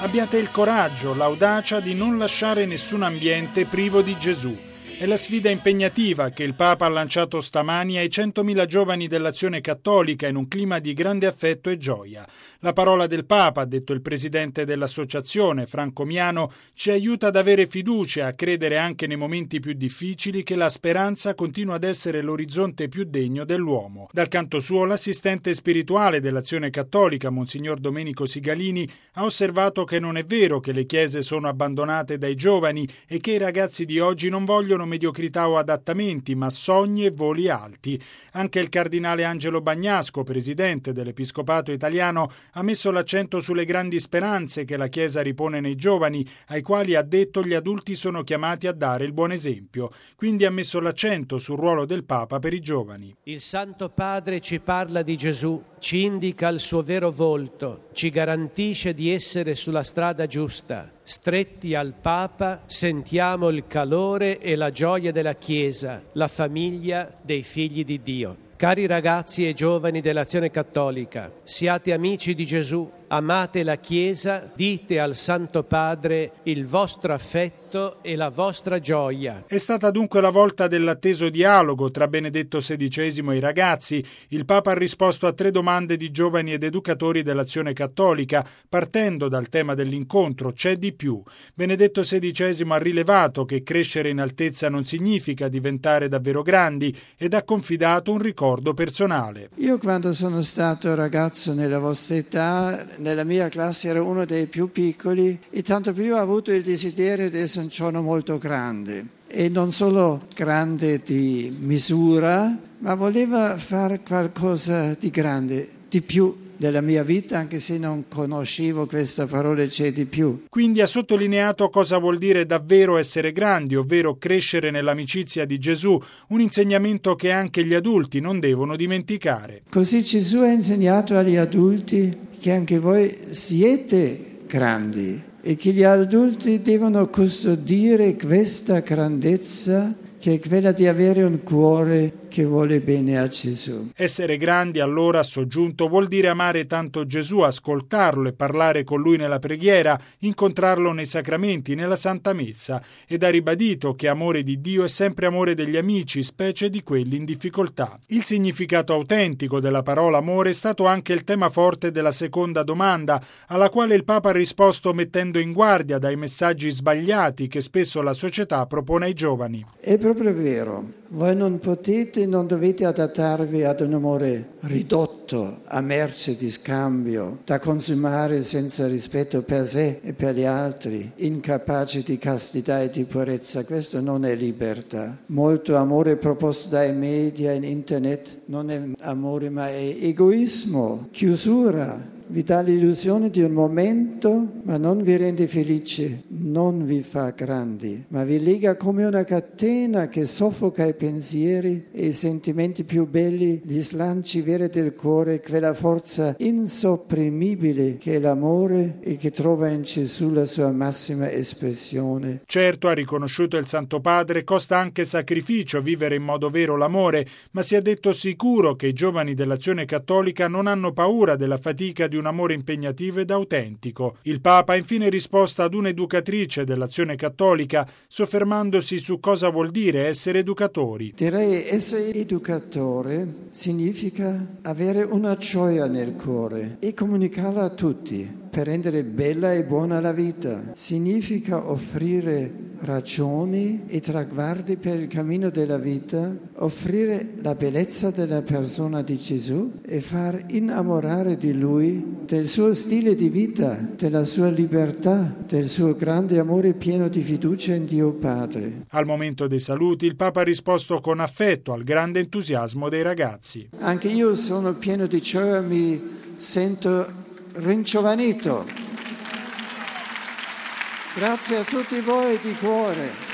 Abbiate il coraggio, l'audacia di non lasciare nessun ambiente privo di Gesù. È la sfida impegnativa che il Papa ha lanciato stamani ai 100.000 giovani dell'Azione Cattolica in un clima di grande affetto e gioia. La parola del Papa, ha detto il presidente dell'associazione, Franco Miano, ci aiuta ad avere fiducia e a credere anche nei momenti più difficili che la speranza continua ad essere l'orizzonte più degno dell'uomo. Dal canto suo, l'assistente spirituale dell'Azione Cattolica, Monsignor Domenico Sigalini, ha osservato che non è vero che le chiese sono abbandonate dai giovani e che i ragazzi di oggi non vogliono mediocrità o adattamenti, ma sogni e voli alti. Anche il cardinale Angelo Bagnasco, presidente dell'Episcopato italiano, ha messo l'accento sulle grandi speranze che la Chiesa ripone nei giovani, ai quali, ha detto, gli adulti sono chiamati a dare il buon esempio. Quindi ha messo l'accento sul ruolo del Papa per i giovani. Il Santo Padre ci parla di Gesù, ci indica il suo vero volto, ci garantisce di essere sulla strada giusta. Stretti al Papa sentiamo il calore e la gioia della Chiesa, la famiglia dei figli di Dio. Cari ragazzi e giovani dell'Azione Cattolica, siate amici di Gesù, amate la Chiesa, dite al Santo Padre il vostro affetto e la vostra gioia. È stata dunque la volta dell'atteso dialogo tra Benedetto XVI e i ragazzi. Il Papa ha risposto a 3 domande di giovani ed educatori dell'Azione Cattolica, partendo dal tema dell'incontro: c'è di più. Benedetto XVI ha rilevato che crescere in altezza non significa diventare davvero grandi ed ha confidato un ricordo personale. Io quando sono stato ragazzo nella vostra età, nella mia classe ero uno dei più piccoli e tanto più ho avuto il desiderio di essere un giorno molto grande. E non solo grande di misura, ma voleva fare qualcosa di grande, di più della mia vita, anche se non conoscevo questa parola c'è di più. Quindi ha sottolineato cosa vuol dire davvero essere grandi, ovvero crescere nell'amicizia di Gesù, un insegnamento che anche gli adulti non devono dimenticare. Così Gesù ha insegnato agli adulti che anche voi siete grandi e che gli adulti devono custodire questa grandezza, che è quella di avere un cuore che vuole bene a Gesù. Essere grandi, allora, ha soggiunto, vuol dire amare tanto Gesù, ascoltarlo e parlare con lui nella preghiera, incontrarlo nei sacramenti, nella Santa Messa, ed ha ribadito che amore di Dio è sempre amore degli amici, specie di quelli in difficoltà. Il significato autentico della parola amore è stato anche il tema forte della seconda domanda, alla quale il Papa ha risposto mettendo in guardia dai messaggi sbagliati che spesso la società propone ai giovani. È proprio vero. Voi non dovete adattarvi ad un amore ridotto a merce di scambio, da consumare senza rispetto per sé e per gli altri, incapace di castità e di purezza. Questo non è libertà. Molto amore proposto dai media in internet non è amore, ma è egoismo, chiusura. Vi dà l'illusione di un momento, ma non vi rende felici, non vi fa grandi, ma vi lega come una catena che soffoca i pensieri e i sentimenti più belli, gli slanci veri del cuore, quella forza insopprimibile che è l'amore e che trova in Gesù la sua massima espressione. Certo, ha riconosciuto il Santo Padre, costa anche sacrificio vivere in modo vero l'amore, ma si è detto sicuro che i giovani dell'Azione Cattolica non hanno paura della fatica di un amore impegnativo ed autentico. Il Papa ha infine risposto ad un'educatrice dell'Azione Cattolica, soffermandosi su cosa vuol dire essere educatori. Direi essere educatore significa avere una gioia nel cuore e comunicarla a tutti per rendere bella e buona la vita. Significa offrire ragioni e traguardi per il cammino della vita, offrire la bellezza della persona di Gesù e far innamorare di Lui, del suo stile di vita, della sua libertà, del suo grande amore pieno di fiducia in Dio Padre. Al momento dei saluti il Papa ha risposto con affetto al grande entusiasmo dei ragazzi. Anche io sono pieno di gioia, mi sento ringiovanito. Grazie a tutti voi di cuore.